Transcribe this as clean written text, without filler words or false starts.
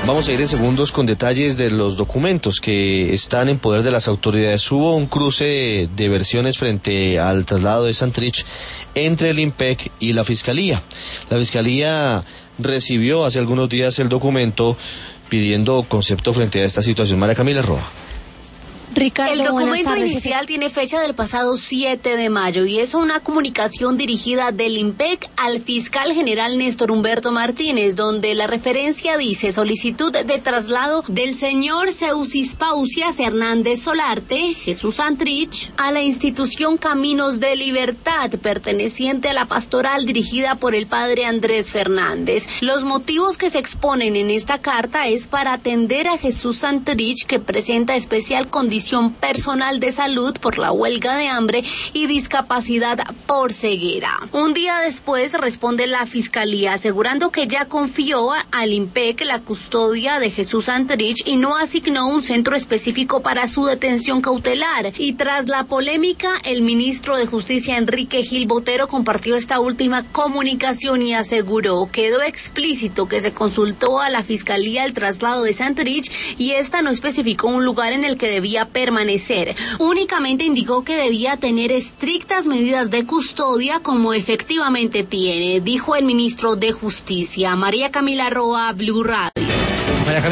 Vamos a ir en segundos con detalles de los documentos que están en poder de las autoridades. Hubo un cruce de versiones frente al traslado de Santrich entre el IMPEC y la Fiscalía. La Fiscalía recibió hace algunos días el documento pidiendo concepto frente a esta situación. María Camila Roa. Ricardo, el documento inicial tiene fecha del pasado 7 de mayo y es una comunicación dirigida del IMPEC al fiscal general Néstor Humberto Martínez, donde la referencia dice solicitud de traslado del señor Seusis Pausias Hernández Solarte, Jesús Santrich, a la institución Caminos de Libertad, perteneciente a la pastoral dirigida por el padre Andrés Fernández. Los motivos que se exponen en esta carta es para atender a Jesús Santrich, que presenta especial condición personal de salud por la huelga de hambre y discapacidad por ceguera. Un día después responde la Fiscalía asegurando que ya confió al IMPEC la custodia de Jesús Santrich y no asignó un centro específico para su detención cautelar. Y tras la polémica, el ministro de Justicia Enrique Gil Botero compartió esta última comunicación y aseguró: quedó explícito que se consultó a la Fiscalía el traslado de Santrich y esta no especificó un lugar en el que debía permanecer. Únicamente indicó que debía tener estrictas medidas de custodia como efectivamente tiene, dijo el ministro de Justicia. María Camila Roa, Blue Radio.